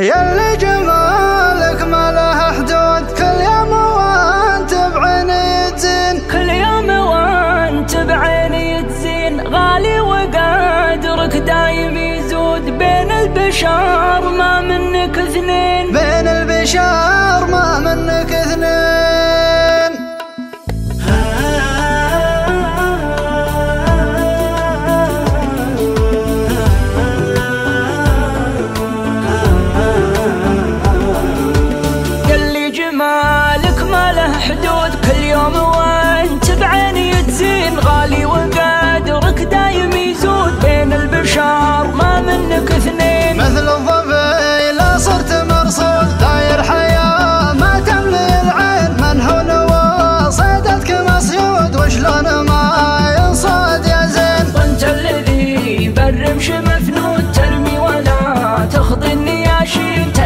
ياللي جمالك ما له حدود، كل يوم وانت بعيني تزين، كل يوم وانت بعيني تزين. غالي وقدرك دايم يزود، بين البشر ما منك اثنين، بين البشر ما منك اثنين. جمالك ما له حدود، كل يوم وانت بعيني تزين. غالي وقدرك دايم يزود، بين البشر ما منك اثنين. مثل الظبي لا صرت مرصود، داير حياة ما تملي العين، منهول وصيدتك مصيود، وشلون ما ينصاد يا زين. وانت الذي بالرمش مفنود، ترمي ولا تخضي النياشين،